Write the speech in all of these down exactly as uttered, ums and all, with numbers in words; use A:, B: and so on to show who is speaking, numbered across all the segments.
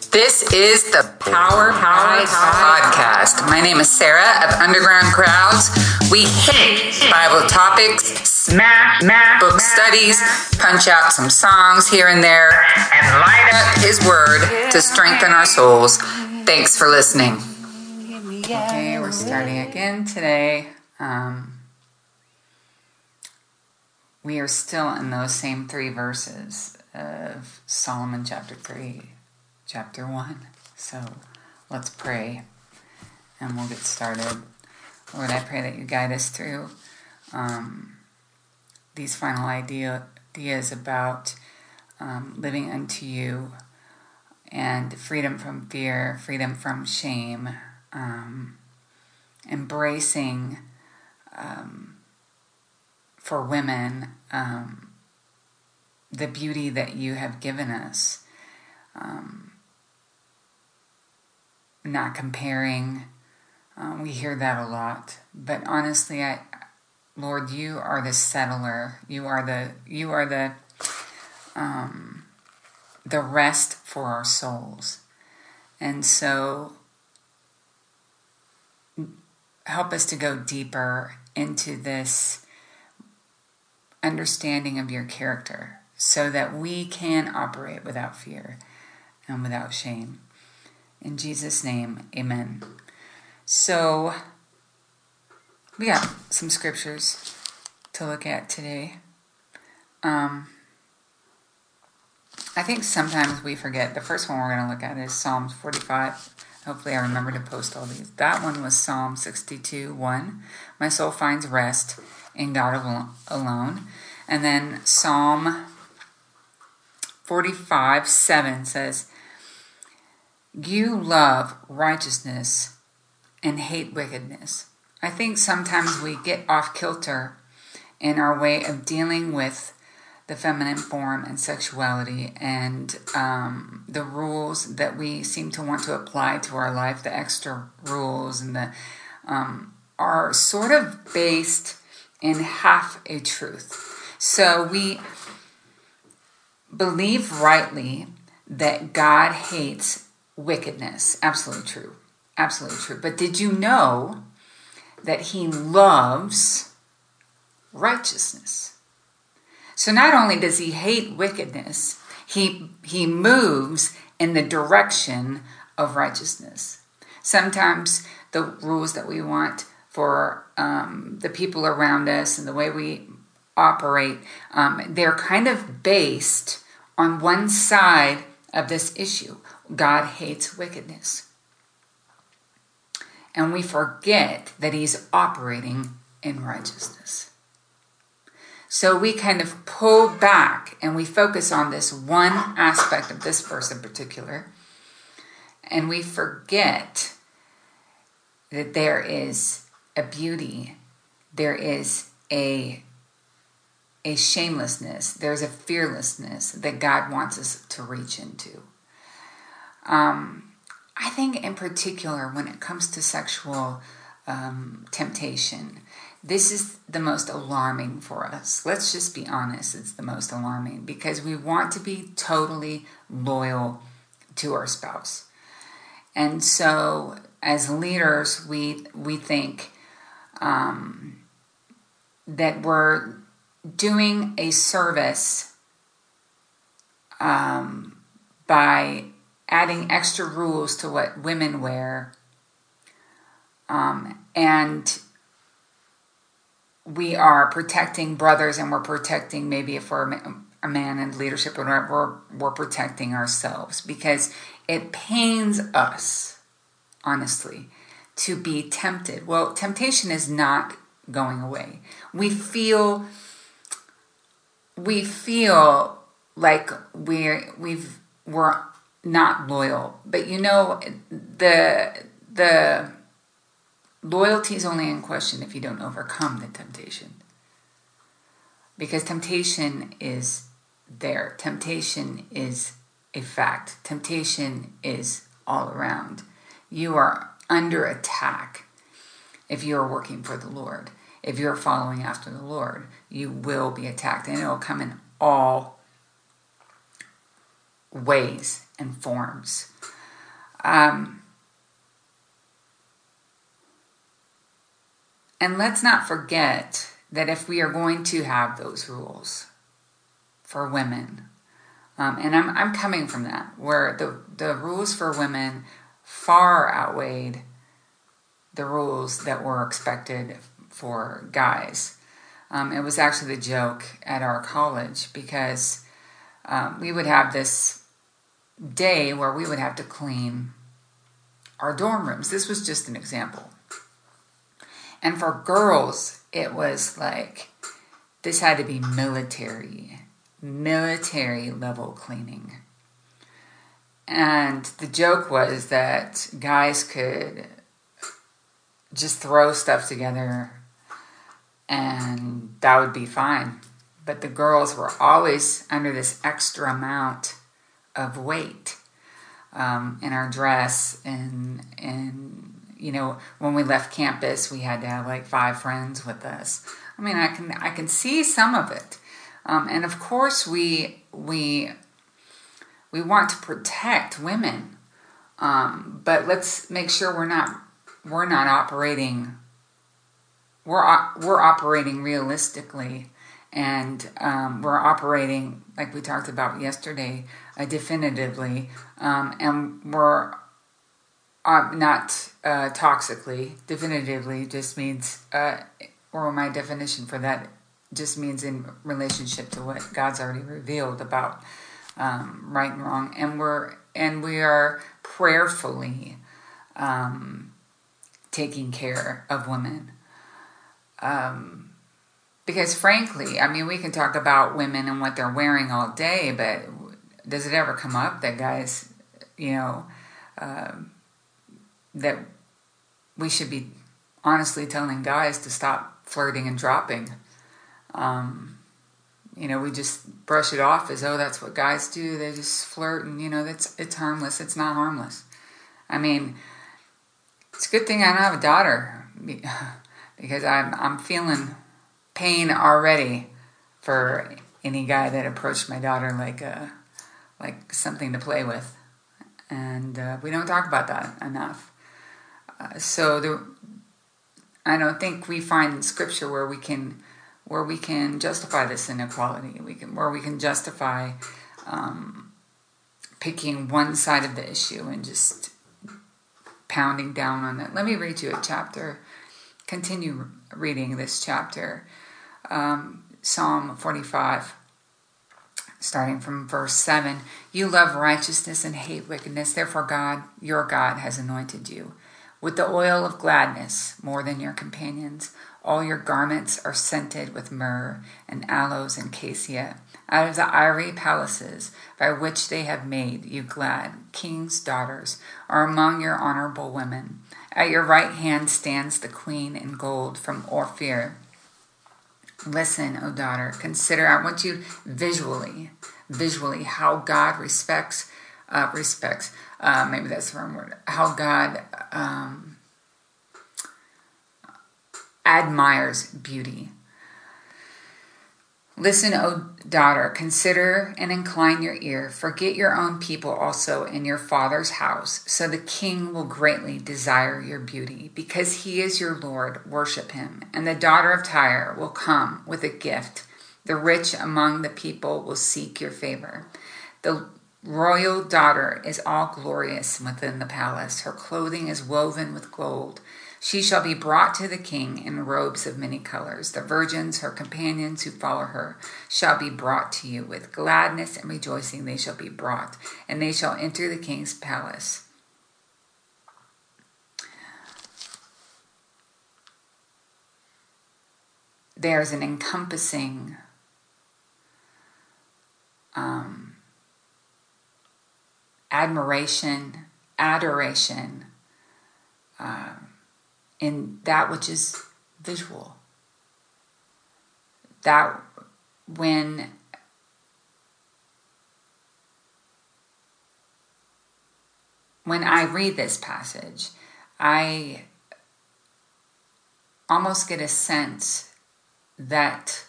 A: This is the Power Power Podcast. My name is Sarah of Underground Crowds. We hit Bible topics, smash, smash book studies, punch out some songs here and there, and light up His Word to strengthen our souls. Thanks for listening. Okay, we're starting again today. Um, we are still in those same three verses of Solomon chapter three. Chapter one. So let's pray and we'll get started. Lord, I pray that you guide us through um, these final idea, ideas about um, living unto you and freedom from fear, freedom from shame, um, embracing um, for women um, the beauty that you have given us. Um, Not comparing. Um, we hear that a lot. But honestly, I, Lord, you are the settler. You are the you are the um, the rest for our souls. And so help us to go deeper into this understanding of your character so that we can operate without fear and without shame. In Jesus' name, amen. So, we got some scriptures to look at today. Um, I think sometimes we forget. The first one we're going to look at is Psalms forty-five. Hopefully I remember to post all these. That one was Psalm sixty-two, one. My soul finds rest in God alone. And then Psalm forty-five, seven says, you love righteousness and hate wickedness. I think sometimes we get off kilter in our way of dealing with the feminine form and sexuality and um, the rules that we seem to want to apply to our life, the extra rules and the um, are sort of based in half a truth. So we believe rightly that God hates wickedness. Absolutely true. Absolutely true. But did you know that he loves righteousness? So not only does he hate wickedness, he he moves in the direction of righteousness. Sometimes the rules that we want for um, the people around us and the way we operate, um, they're kind of based on one side of this issue. God hates wickedness. And we forget that he's operating in righteousness. So we kind of pull back and we focus on this one aspect of this verse in particular. And we forget that there is a beauty, there is a, a shamelessness, there's a fearlessness that God wants us to reach into. Um, I think in particular when it comes to sexual um, temptation, this is the most alarming for us. Let's just be honest, it's the most alarming because we want to be totally loyal to our spouse. And so as leaders, we we think um, that we're doing a service um, by adding extra rules to what women wear. Um, and we are protecting brothers and we're protecting, maybe if we're a man in leadership, or we're, we're protecting ourselves because it pains us, honestly, to be tempted. Well, temptation is not going away. We feel, we feel like we're, we've, we're not loyal, but you know, the the loyalty is only in question if you don't overcome the temptation. Because temptation is there. Temptation is a fact. Temptation is all around. You are under attack if you are working for the Lord. If you're following after the Lord, you will be attacked, and it will come in all ways and forms. Um, and let's not forget that if we are going to have those rules for women, um, and I'm I'm coming from that, where the, the rules for women far outweighed the rules that were expected for guys. Um, it was actually the joke at our college because um, we would have this day where we would have to clean our dorm rooms. This was just an example. And for girls, it was like, this had to be military, military level cleaning. And the joke was that guys could just throw stuff together and that would be fine. But the girls were always under this extra amount of weight um, in our dress. And, and, you know, when we left campus, we had to have like five friends with us. I mean, I can, I can see some of it. Um, and of course we, we, we want to protect women. Um, but let's make sure we're not, we're not operating We're we're operating realistically, and um, we're operating like we talked about yesterday, uh, definitively, um, and we're uh, not uh, toxically. Definitively just means, uh, or my definition for that just means in relationship to what God's already revealed about um, right and wrong, and we're and we are prayerfully um, taking care of women. Um, because frankly, I mean, we can talk about women and what they're wearing all day, but does it ever come up that guys, you know, um, that we should be honestly telling guys to stop flirting and dropping? Um, you know, we just brush it off as, oh, that's what guys do. They just flirt and, you know, that's, it's harmless. It's not harmless. I mean, it's a good thing I don't have a daughter. Because I'm I'm feeling pain already for any guy that approached my daughter like a, like something to play with, and uh, we don't talk about that enough. Uh, so the, I don't think we find scripture where we can where we can justify this inequality. We can where we can justify um, picking one side of the issue and just pounding down on it. Let me read you a chapter. Continue reading this chapter, um, Psalm forty-five, starting from verse seven. You love righteousness and hate wickedness. Therefore God, your God, has anointed you with the oil of gladness more than your companions. All your garments are scented with myrrh and aloes and cassia. Out of the ivory palaces by which they have made you glad, king's daughters are among your honorable women. At your right hand stands the queen in gold from Ophir. Listen, O daughter, consider, I want you visually, visually, how God respects, uh, respects, uh, maybe that's the wrong word, how God um, admires beauty. Listen, O daughter, consider and incline your ear. Forget your own people also in your father's house, so the king will greatly desire your beauty. Because he is your Lord, worship him. And the daughter of Tyre will come with a gift. The rich among the people will seek your favor. The royal daughter is all glorious within the palace. Her clothing is woven with gold. She shall be brought to the king in robes of many colors. The virgins, her companions who follow her, shall be brought to you. With gladness and rejoicing they shall be brought, and they shall enter the king's palace. There's an encompassing um, admiration, adoration, uh, in that which is visual. That when when I read this passage, I almost get a sense that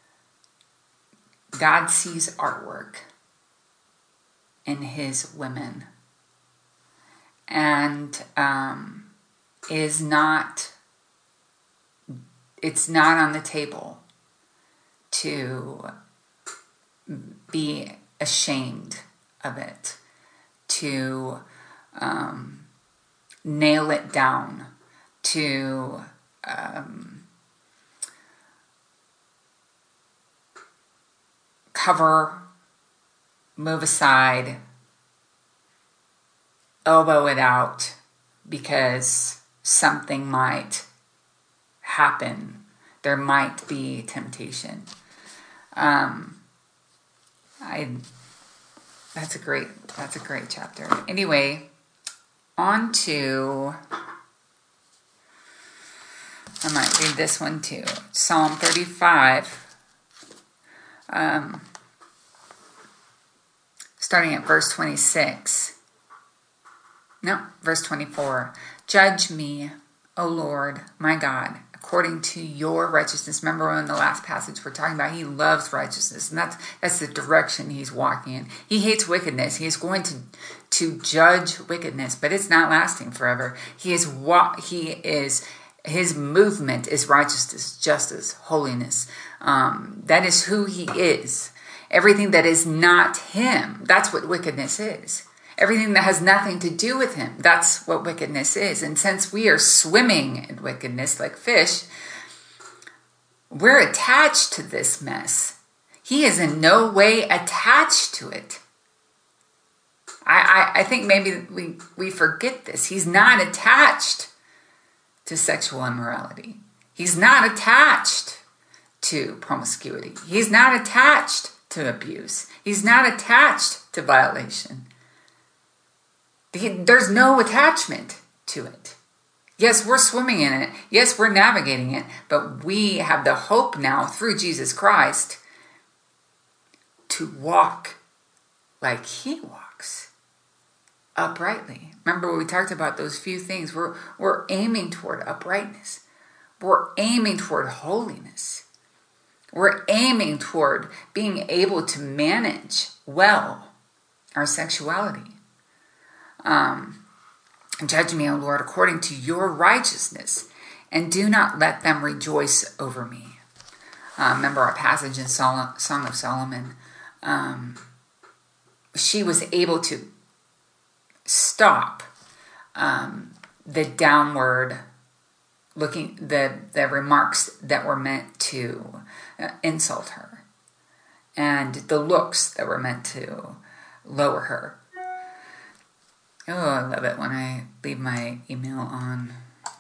A: God sees artwork in his women. and um, is not, it's not on the table to be ashamed of it, to um, nail it down, to um, cover, move aside, elbow it out because something might happen. There might be temptation. Um, I, that's a great, that's a great chapter. Anyway, on to, I might read this one too. Psalm thirty-five, um, starting at verse twenty-six. No, verse twenty-four. Judge me, O Lord, my God, according to your righteousness. Remember in the last passage we're talking about, he loves righteousness, and that's that's the direction he's walking in. He hates wickedness. He is going to to judge wickedness, but it's not lasting forever. He is what he is. His movement is righteousness, justice, holiness. Um, that is who he is. Everything that is not him, that's what wickedness is. Everything that has nothing to do with him, that's what wickedness is. And since we are swimming in wickedness like fish, we're attached to this mess. He is in no way attached to it. I, I, I think maybe we, we forget this. He's not attached to sexual immorality. He's not attached to promiscuity. He's not attached to abuse. He's not attached to violation. There's no attachment to it. Yes, we're swimming in it. Yes, we're navigating it. But we have the hope now through Jesus Christ to walk like he walks, uprightly. Remember when we talked about those few things? We're, we're aiming toward uprightness. We're aiming toward holiness. We're aiming toward being able to manage well our sexuality. Um, Judge me, O Lord, according to your righteousness, and do not let them rejoice over me. Uh, remember our passage in Sol- Song of Solomon. Um, she was able to stop um, the downward looking, the, the remarks that were meant to uh, insult her, and the looks that were meant to lower her. Oh, I love it when I leave my email on.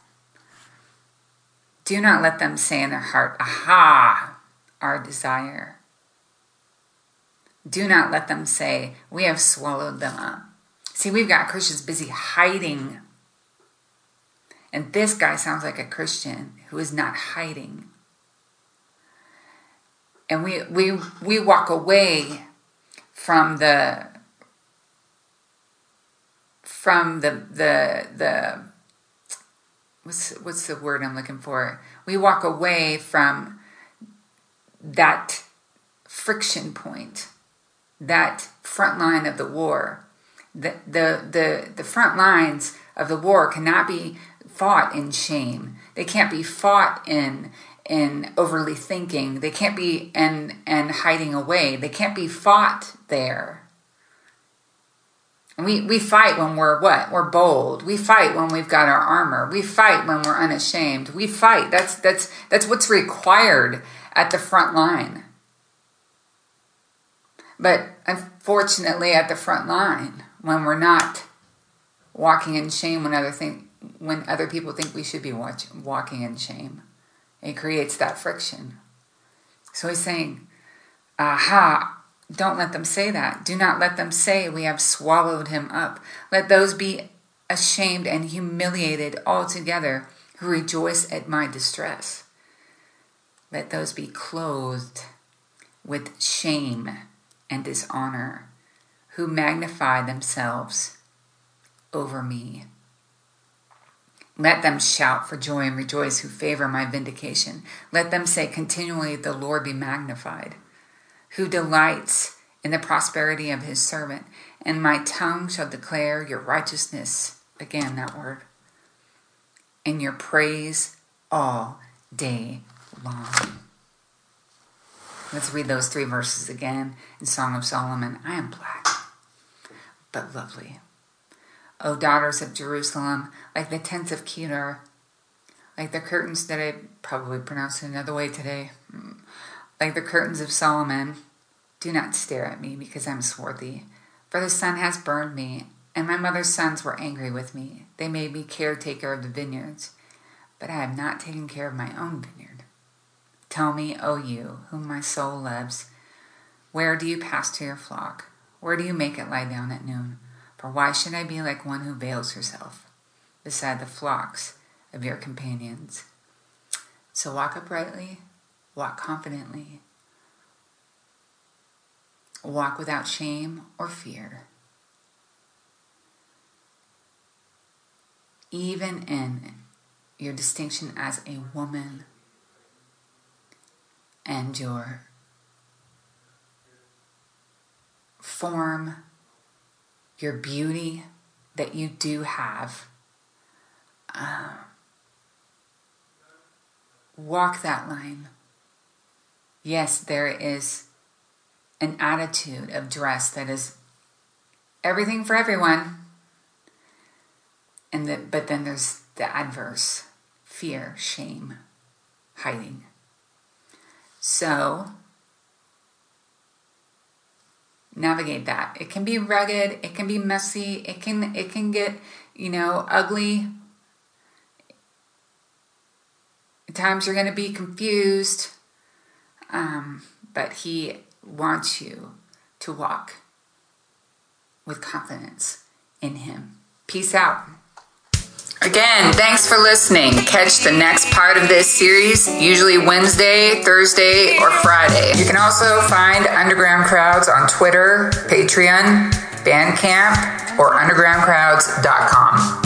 A: Do not let them say in their heart, aha, our desire. Do not let them say, we have swallowed them up. See, we've got Christians busy hiding. And this guy sounds like a Christian who is not hiding. And we we we walk away from the from the the the what's what's the word I'm looking for? We walk away from that friction point, that front line of the war. The the the, the front lines of the war cannot be fought in shame. They can't be fought in in overly thinking. They can't be in and hiding away. They can't be fought there. We we fight when we're what? We're bold. We fight when we've got our armor. We fight when we're unashamed. We fight. That's that's that's what's required at the front line. But unfortunately, at the front line, when we're not walking in shame, when other think, when other people think we should be watch, walking in shame, it creates that friction. So he's saying, aha. Don't let them say that. Do not let them say we have swallowed him up. Let those be ashamed and humiliated altogether who rejoice at my distress. Let those be clothed with shame and dishonor who magnify themselves over me. Let them shout for joy and rejoice who favor my vindication. Let them say continually, the Lord be magnified, who delights in the prosperity of his servant, and my tongue shall declare your righteousness again, that word, and your praise all day long. Let's read those three verses again in Song of Solomon. I am black, but lovely. O daughters of Jerusalem, like the tents of Kedar, like the curtains that I probably pronounced it another way today, like the curtains of Solomon, do not stare at me because I'm swarthy. For the sun has burned me, and my mother's sons were angry with me. They made me caretaker of the vineyards, but I have not taken care of my own vineyard. Tell me, O you, whom my soul loves, where do you pasture your flock? Where do you make it lie down at noon? For why should I be like one who veils herself beside the flocks of your companions? So walk uprightly, walk confidently, walk without shame or fear. Even in your distinction as a woman and your form, your beauty that you do have, uh, walk that line. Yes, there is an attitude of dress that is everything for everyone, and that, but then there's the adverse, fear, shame, hiding. So navigate that. It can be rugged, it can be messy, it can it can get, you know, ugly. At times you're going to be confused, um, but he wants you to walk with confidence in him. Peace out. Again, thanks for listening. Catch the next part of this series, usually Wednesday, Thursday, or Friday. You can also find Underground Crowds on Twitter, Patreon, Bandcamp, or underground crowds dot com.